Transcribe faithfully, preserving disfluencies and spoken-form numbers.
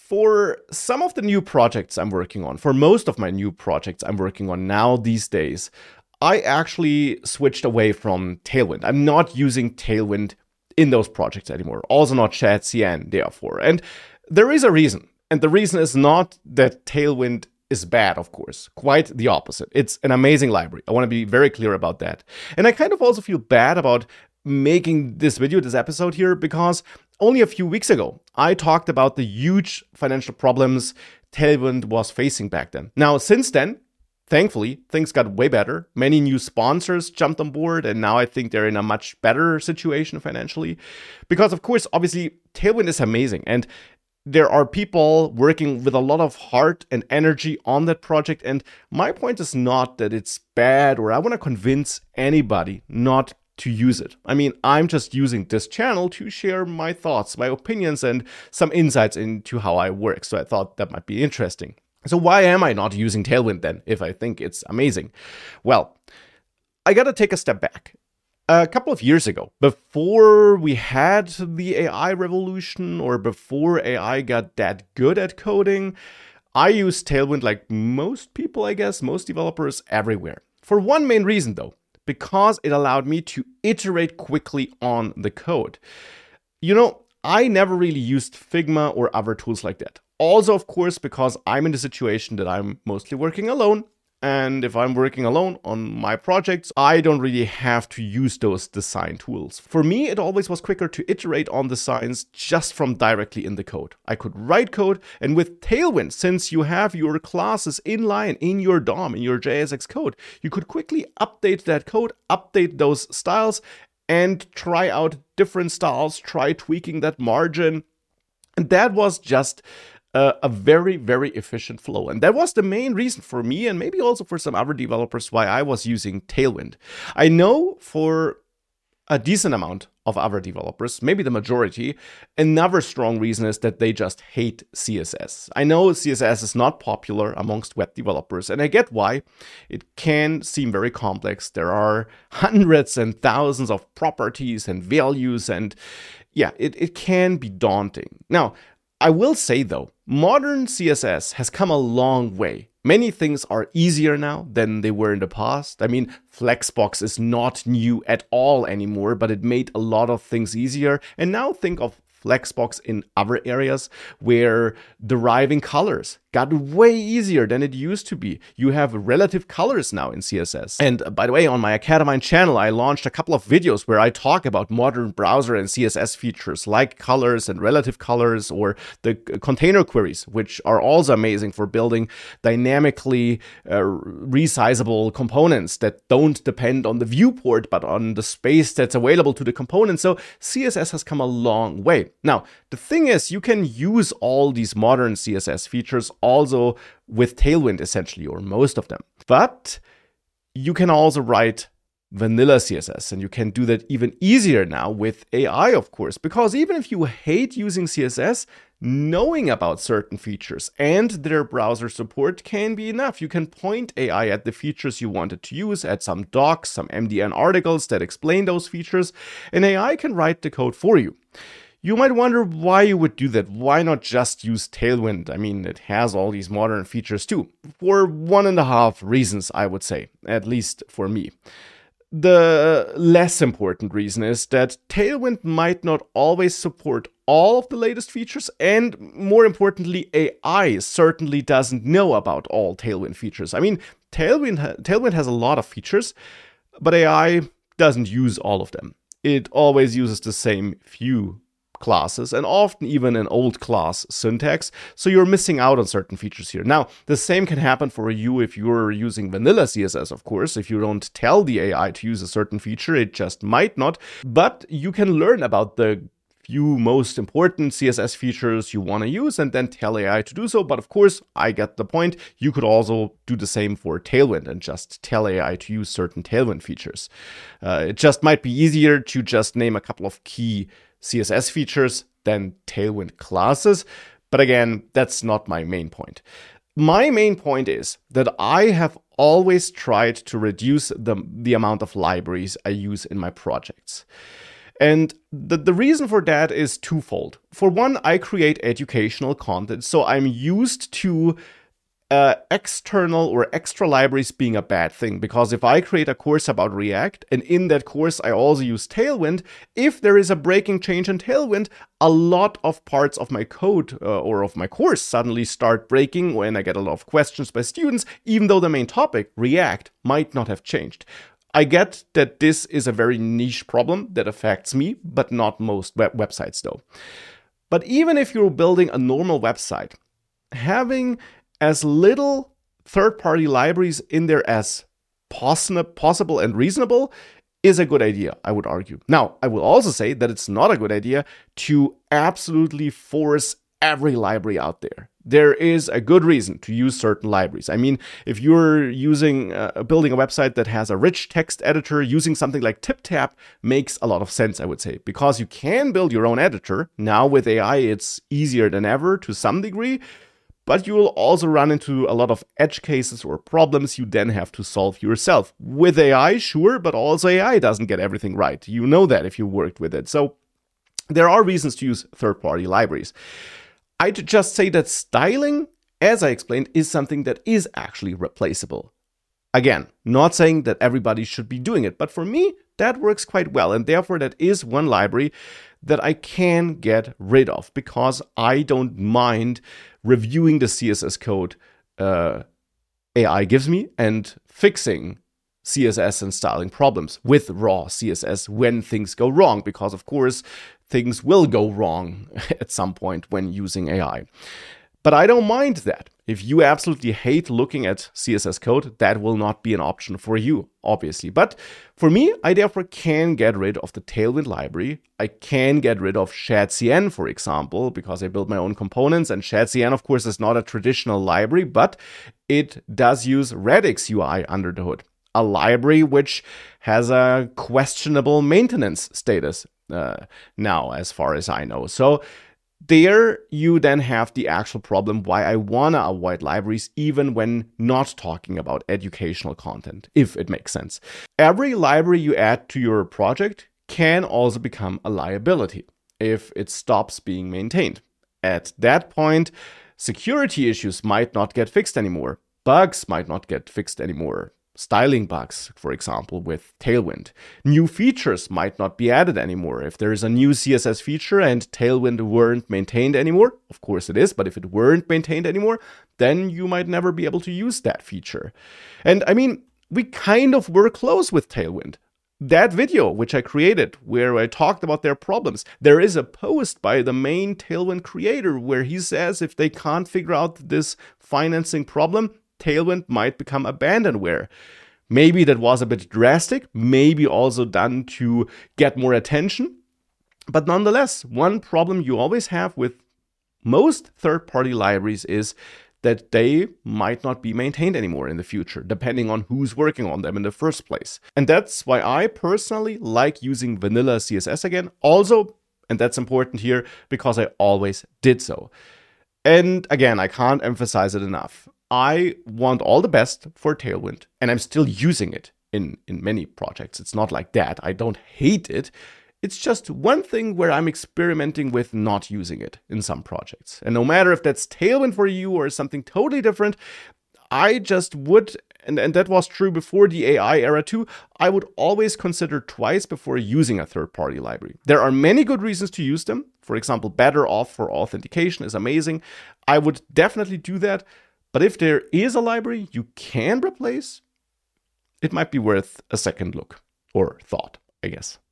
For some of the new projects I'm working on, for most of my new projects I'm working on now these days, I actually switched away from Tailwind. I'm not using Tailwind in those projects anymore. Also not ShadCN, therefore. And there is a reason. And the reason is not that Tailwind is bad, of course. Quite the opposite. It's an amazing library. I want to be very clear about that. And I kind of also feel bad about making this video, this episode here, because only a few weeks ago, I talked about the huge financial problems Tailwind was facing back then. Now, since then, thankfully, things got way better. Many new sponsors jumped on board, and now I think they're in a much better situation financially. Because, of course, obviously, Tailwind is amazing, and there are people working with a lot of heart and energy on that project. And my point is not that it's bad, or I want to convince anybody not to use it. I mean, I'm just using this channel to share my thoughts, my opinions, and some insights into how I work. So I thought that might be interesting. So why am I not using Tailwind then, if I think it's amazing? Well, I gotta take a step back. A couple of years ago, before we had the A I revolution, or before A I got that good at coding, I used Tailwind like most people, I guess, most developers everywhere. For one main reason though, because it allowed me to iterate quickly on the code. You know, I never really used Figma or other tools like that. Also, of course, because I'm in the situation that I'm mostly working alone. And if I'm working alone on my projects, I don't really have to use those design tools. For me, it always was quicker to iterate on designs just from directly in the code. I could write code, and with Tailwind, since you have your classes inline in your D O M, in your J S X code, you could quickly update that code, update those styles, and try out different styles, try tweaking that margin. And that was just Uh, a very, very efficient flow. And that was the main reason for me, and maybe also for some other developers, why I was using Tailwind. I know for a decent amount of other developers, maybe the majority, another strong reason is that they just hate C S S. I know C S S is not popular amongst web developers, and I get why. It can seem very complex. There are hundreds and thousands of properties and values, and yeah, it, it can be daunting. Now, I will say though, modern C S S has come a long way. Many things are easier now than they were in the past. I mean, Flexbox is not new at all anymore, but it made a lot of things easier. And now think of Flexbox in other areas where deriving colors got way easier than it used to be. You have relative colors now in C S S. And uh, by the way, on my Academine channel, I launched a couple of videos where I talk about modern browser and C S S features like colors and relative colors, or the container queries, which are also amazing for building dynamically uh, resizable components that don't depend on the viewport, but on the space that's available to the component. So C S S has come a long way. Now, the thing is, you can use all these modern C S S features also with Tailwind, essentially, or most of them. But you can also write vanilla C S S, and you can do that even easier now with A I, of course, because even if you hate using C S S, knowing about certain features and their browser support can be enough. You can point A I at the features you wanted to use, at some docs, some M D N articles that explain those features, and A I can write the code for you. You might wonder why you would do that. Why not just use Tailwind? I mean, it has all these modern features too. For one and a half reasons, I would say, at least for me. The less important reason is that Tailwind might not always support all of the latest features, and more importantly, A I certainly doesn't know about all Tailwind features. I mean, Tailwind, ha- Tailwind has a lot of features, but A I doesn't use all of them. It always uses the same few classes, and often even an old class syntax, so you're missing out on certain features here. Now, the same can happen for you if you're using vanilla C S S, of course. If you don't tell the A I to use a certain feature, it just might not, but you can learn about the few most important C S S features you want to use and then tell A I to do so. But of course, I get the point. You could also do the same for Tailwind and just tell A I to use certain Tailwind features. Uh, it just might be easier to just name a couple of key C S S features than Tailwind classes. But again, that's not my main point. My main point is that I have always tried to reduce the, the amount of libraries I use in my projects. And the, the reason for that is twofold. For one, I create educational content, so I'm used to Uh, external or extra libraries being a bad thing, because if I create a course about React and in that course I also use Tailwind, if there is a breaking change in Tailwind, a lot of parts of my code uh, or of my course suddenly start breaking when I get a lot of questions by students, even though the main topic, React, might not have changed. I get that this is a very niche problem that affects me, but not most web- websites though. But even if you're building a normal website, having as little third-party libraries in there as poss- possible and reasonable is a good idea, I would argue. Now, I will also say that it's not a good idea to absolutely force every library out there. There is a good reason to use certain libraries. I mean, if you're using uh, building a website that has a rich text editor, using something like TipTap makes a lot of sense, I would say, because you can build your own editor. Now with A I, it's easier than ever to some degree. But you will also run into a lot of edge cases or problems you then have to solve yourself. With A I, sure, but also A I doesn't get everything right. You know that if you worked with it. So there are reasons to use third-party libraries. I'd just say that styling, as I explained, is something that is actually replaceable. Again, not saying that everybody should be doing it, but for me, that works quite well. And therefore, that is one library that I can get rid of because I don't mind reviewing the C S S code uh, A I gives me and fixing C S S and styling problems with raw C S S when things go wrong, because of course things will go wrong at some point when using A I. But I don't mind that. If you absolutely hate looking at C S S code, that will not be an option for you, obviously. But for me, I therefore can get rid of the Tailwind library. I can get rid of ShadCN, for example, because I build my own components. And ShadCN, of course, is not a traditional library, but it does use Radix U I under the hood, a library which has a questionable maintenance status uh, now, as far as I know. So there you then have the actual problem why I want to avoid libraries even when not talking about educational content, if it makes sense. Every library you add to your project can also become a liability if it stops being maintained. At that point, security issues might not get fixed anymore. Bugs might not get fixed anymore. Styling bugs, for example, with Tailwind. New features might not be added anymore. If there is a new C S S feature and Tailwind weren't maintained anymore, of course it is, but if it weren't maintained anymore, then you might never be able to use that feature. And I mean, we kind of were close with Tailwind. That video, which I created, where I talked about their problems, there is a post by the main Tailwind creator where he says if they can't figure out this financing problem, Tailwind might become abandonware. Maybe that was a bit drastic, maybe also done to get more attention. But nonetheless, one problem you always have with most third-party libraries is that they might not be maintained anymore in the future, depending on who's working on them in the first place. And that's why I personally like using vanilla C S S again. Also, and that's important here, because I always did so. And again, I can't emphasize it enough. I want all the best for Tailwind, and I'm still using it in, in many projects. It's not like that. I don't hate it. It's just one thing where I'm experimenting with not using it in some projects. And no matter if that's Tailwind for you or something totally different, I just would, and, and that was true before the A I era too, I would always consider twice before using a third-party library. There are many good reasons to use them. For example, BetterAuth for authentication is amazing. I would definitely do that. But if there is a library you can replace, it might be worth a second look or thought, I guess.